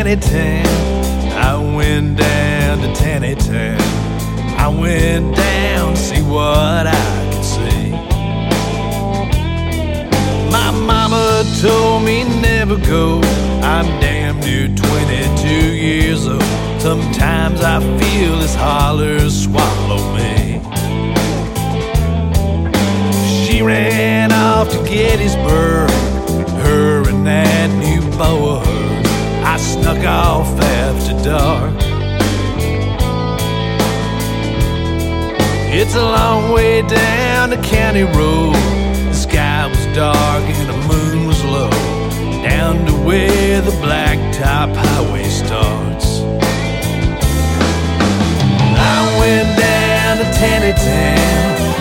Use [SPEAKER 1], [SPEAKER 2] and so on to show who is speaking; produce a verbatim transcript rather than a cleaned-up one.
[SPEAKER 1] Tannytown. I went down to Tannytown. I went down to see what I could see. My mama told me never go. I'm damn near twenty-two years old. Sometimes I feel this holler swallow me. She ran off to Gettysburg, her and that new boa herd. I snuck off after dark. It's a long way down the county road. The sky was dark and the moon was low, down to where the blacktop highway starts. I went down to Tannytown.